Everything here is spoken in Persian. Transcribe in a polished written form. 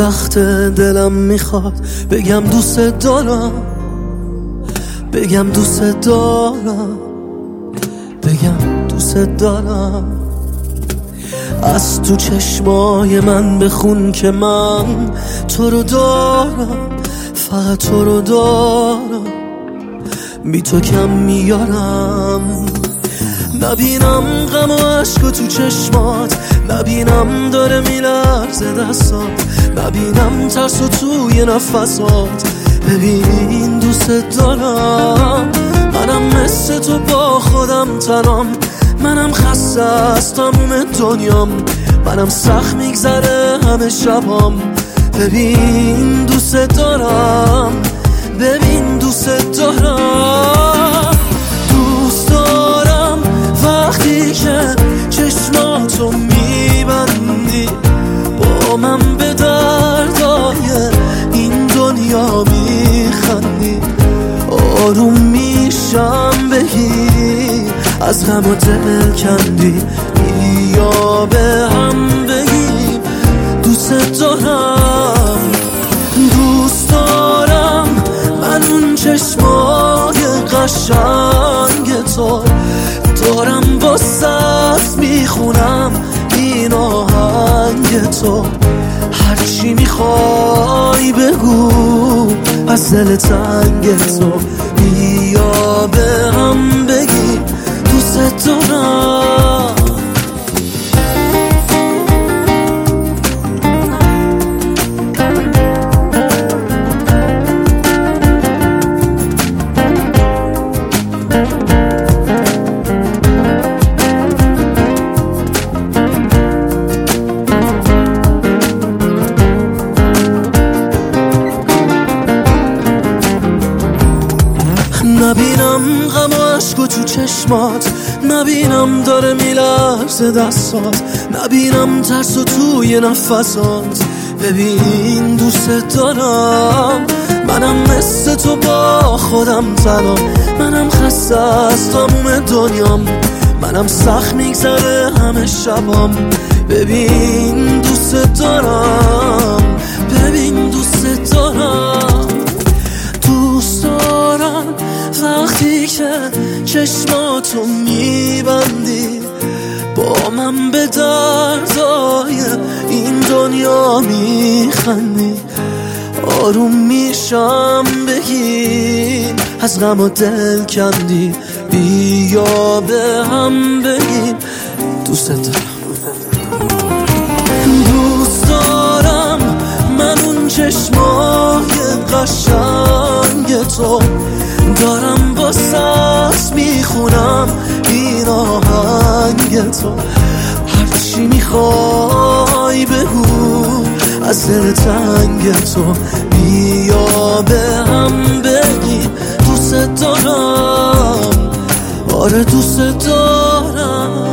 وقت دلم میخواد بگم دوست دارم، بگم دوست دارم، بگم دوست دارم. از تو چشمای من بخون که من تو رو دارم، فقط تو رو دارم، بی تو کم میارم. نبینم غم و عشق تو چشمات، نبینم داره میلرزه دستات، نبینم ترس و توی نفسات. ببین دوست دارم، منم مثل تو با خودم تنام، منم خسته از تموم دنیام، منم سخت میگذره همه شبام. ببین دوست دارم، ببین دوست دارم، دوست دارم وقتی که چشماتو میبندی، با من به دردای این دنیا میخندی. آروم میشم بگی از غم و دل کندی، بیا به هم بگیم دوست دارم. دوست دارم من اون چشمای قشنگ تو دارم، با سست میخونم این آهنگ تو. هرچی میخوای بگو از دل تنگ تو، بیا به هم بگیم دوست دارم. نبینم غم و عشق تو چشمات، نبینم داره میلرزه دستات، نبینم ترس و توی نفسات. ببین دوست دارم، منم مثل تو با خودم تنام، منم خسته از تموم دنیام، منم سخت میگذره همه شبام. ببین دوست دارم، ببین دوست دارم، دوست دارم وقتی که چشماتو میبندی، با من به دردای این دنیا میخندی. آروم میشم بگی از غم و دل کندی، بیا به هم بگیم دوست دارم. دوست دارم من اون چشمای قشنگ تو دارم، با سست میخونم این آهنگ تو. هرچی میخوای بگو از دل تنگ تو، بیا به هم بگی دوست دارم، آره دوست دارم.